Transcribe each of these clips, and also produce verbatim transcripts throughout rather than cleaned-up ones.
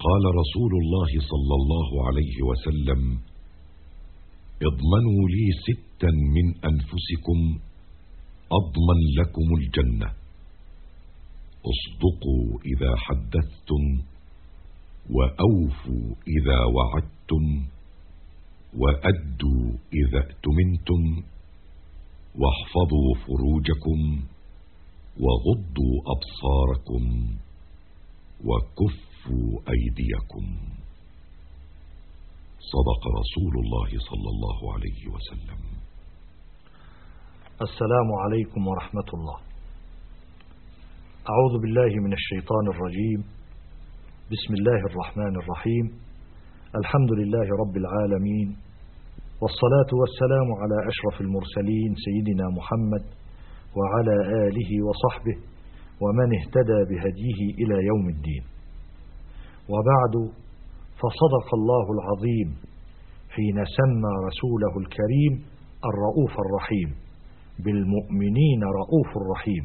قال رسول الله صلى الله عليه وسلم: اضمنوا لي ستا من أنفسكم أضمن لكم الجنة: اصدقوا إذا حدثتم، وأوفوا إذا وعدتم، وأدوا إذا اؤتمنتم، واحفظوا فروجكم، وغضوا أبصاركم، وكفوا أيديكم. صدق رسول الله صلى الله عليه وسلم. السلام عليكم ورحمة الله. أعوذ بالله من الشيطان الرجيم. بسم الله الرحمن الرحيم. الحمد لله رب العالمين، والصلاة والسلام على أشرف المرسلين سيدنا محمد وعلى آله وصحبه ومن اهتدى بهديه إلى يوم الدين. وبعد، فصدق الله العظيم حين سمى رسوله الكريم الرؤوف الرحيم: بالمؤمنين رؤوف رحيم.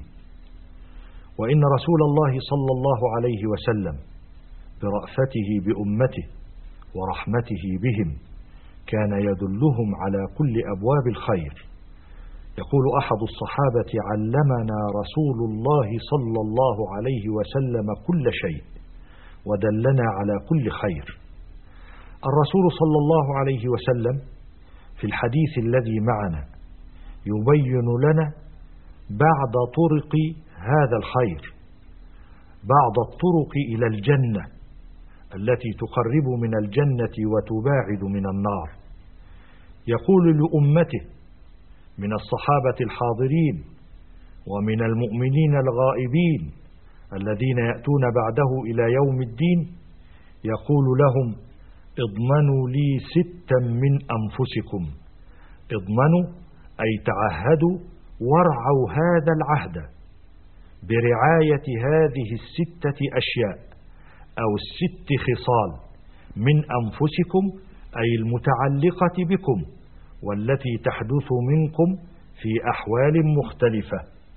وإن رسول الله صلى الله عليه وسلم برأفته بأمته ورحمته بهم كان يدلهم على كل أبواب الخير. يقول أحد الصحابة: علمنا رسول الله صلى الله عليه وسلم كل شيء ودلنا على كل خير. الرسول صلى الله عليه وسلم في الحديث الذي معنا يبين لنا بعض طرق هذا الخير، بعض الطرق إلى الجنة التي تقرب من الجنة وتباعد من النار. يقول لأمته من الصحابة الحاضرين ومن المؤمنين الغائبين الذين يأتون بعده إلى يوم الدين، يقول لهم: اضمنوا لي ستا من أنفسكم. اضمنوا أي تعهدوا وارعوا هذا العهد برعاية هذه الستة أشياء أو الست خصال من أنفسكم، أي المتعلقة بكم والتي تحدث منكم في أحوال مختلفة.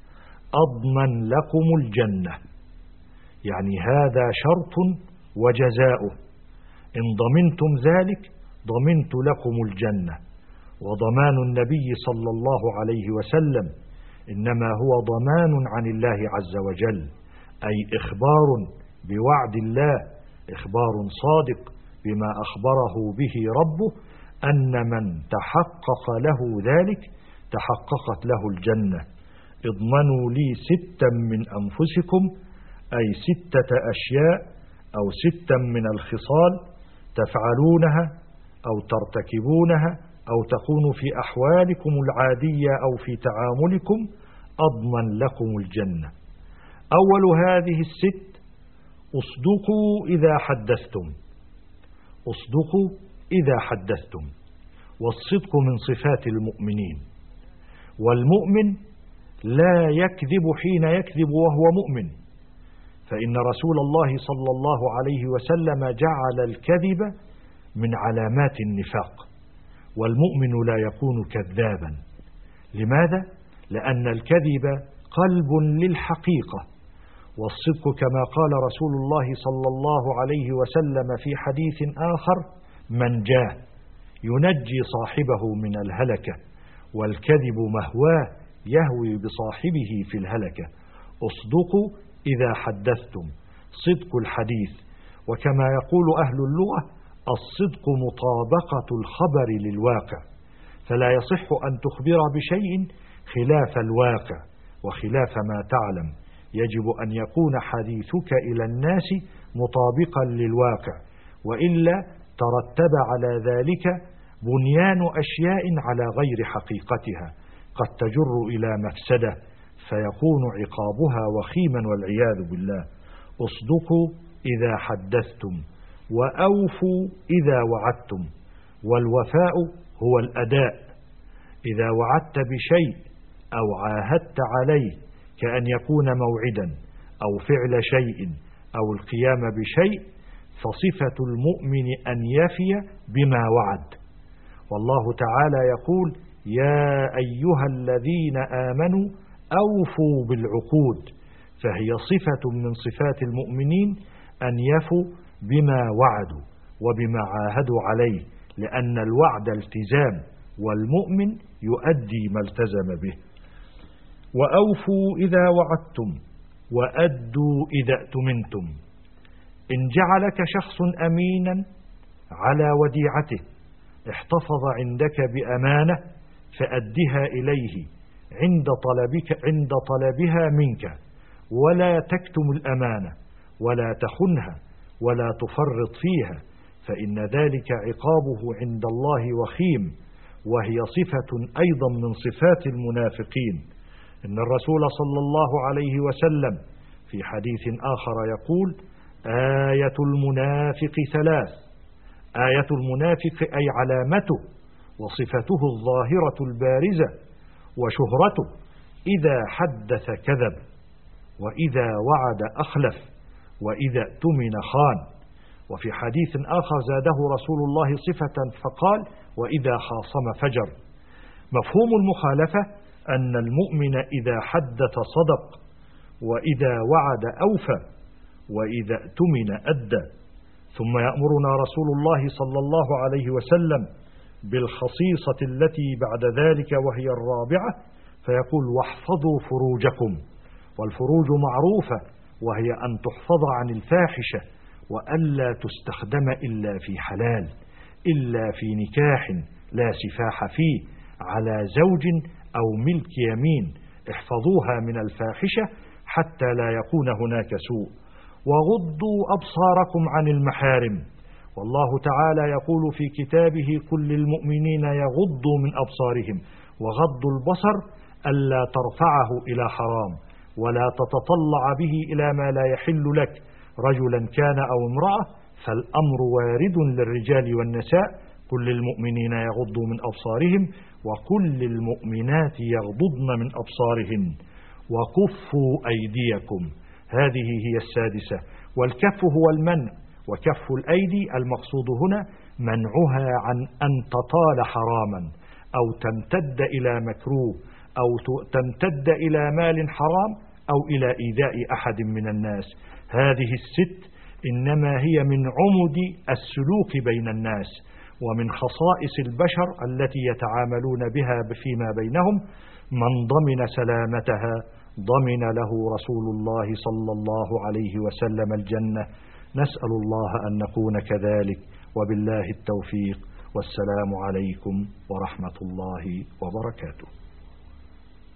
أضمن لكم الجنة، يعني هذا شرط وجزاؤه. إن ضمنتم ذلك ضمنت لكم الجنة. وضمان النبي صلى الله عليه وسلم إنما هو ضمان عن الله عز وجل، أي إخبار بوعد الله، إخبار صادق بما أخبره به ربه أن من تحقق له ذلك تحققت له الجنة. اضمنوا لي ستا من أنفسكم، أي ستة أشياء أو ستا من الخصال تفعلونها أو ترتكبونها أو تكون في أحوالكم العادية أو في تعاملكم، أضمن لكم الجنة. أول هذه الست: اصدقوا إذا حدثتم. اصدقوا إذا حدثتم، والصدق من صفات المؤمنين، والمؤمن لا يكذب حين يكذب وهو مؤمن، فإن رسول الله صلى الله عليه وسلم جعل الكذب من علامات النفاق، والمؤمن لا يكون كذابا. لماذا؟ لأن الكذب قلب للحقيقة، والصدق كما قال رسول الله صلى الله عليه وسلم في حديث آخر: من جاء ينجي صاحبه من الهلكة، والكذب مهواه يهوي بصاحبه في الهلكة. اصدقوا إذا حدثتم، صدق الحديث. وكما يقول أهل اللغة: الصدق مطابقة الخبر للواقع، فلا يصح أن تخبر بشيء خلاف الواقع وخلاف ما تعلم. يجب أن يكون حديثك إلى الناس مطابقا للواقع، وإلا ترتب على ذلك بنيان أشياء على غير حقيقتها قد تجر إلى مفسدة، فيكون عقابها وخيما والعياذ بالله. اصدقوا إذا حدثتم، وأوفوا إذا وعدتم. والوفاء هو الأداء. إذا وعدت بشيء أو عاهدت عليه كأن يكون موعدا أو فعل شيء أو القيام بشيء، فصفة المؤمن أن يفي بما وعد. والله تعالى يقول: يا أيها الذين آمنوا أوفوا بالعقود. فهي صفة من صفات المؤمنين أن يفوا بما وعدوا وبما عاهدوا عليه، لأن الوعد التزام، والمؤمن يؤدي ما التزم به. وأوفوا إذا وعدتم وأدوا إذا اؤتمنتم. إن جعلك شخص أمينا على وديعته احتفظ عندك بأمانة فأدها إليه عند طلبك عند طلبها منك، ولا تكتم الأمانة ولا تخنها ولا تفرط فيها، فإن ذلك عقابه عند الله وخيم، وهي صفة أيضا من صفات المنافقين. إن الرسول صلى الله عليه وسلم في حديث آخر يقول: آية المنافق ثلاث. آية المنافق أي علامته وصفته الظاهرة البارزة وشهرته: إذا حدث كذب، وإذا وعد أخلف، وإذا اؤتمن خان. وفي حديث آخر زاده رسول الله صفة فقال: وإذا خاصم فجر. مفهوم المخالفة أن المؤمن إذا حدث صدق، وإذا وعد أوفى، وإذا اؤتمن أدى. ثم يأمرنا رسول الله صلى الله عليه وسلم بالخصيصة التي بعد ذلك وهي الرابعة، فيقول: واحفظوا فروجكم. والفروج معروفة، وهي أن تحفظ عن الفاحشة، وألا تستخدم إلا في حلال، إلا في نكاح لا سفاح فيه، على زوج أو ملك يمين. احفظوها من الفاحشة حتى لا يكون هناك سوء. وغضوا أبصاركم عن المحارم. والله تعالى يقول في كتابه: كل المؤمنين يغضوا من أبصارهم. وغض البصر ألا ترفعه إلى حرام، ولا تتطلع به إلى ما لا يحل لك، رجلا كان أو امرأة، فالأمر وارد للرجال والنساء. كل المؤمنين يغضوا من أبصارهم، وكل المؤمنات يغضضن من أبصارهن. وكفوا أيديكم. هذه هي السادسة. والكف هو المنع، وكف الأيدي المقصود هنا منعها عن أن تطال حراما، أو تمتد إلى مكروه، أو تمتد إلى مال حرام، أو إلى إيذاء أحد من الناس. هذه الست إنما هي من عمد السلوك بين الناس، ومن خصائص البشر التي يتعاملون بها فيما بينهم. من ضمن سلامتها ضمن له رسول الله صلى الله عليه وسلم الجنة. نسأل الله أن نكون كذلك، وبالله التوفيق، والسلام عليكم ورحمة الله وبركاته.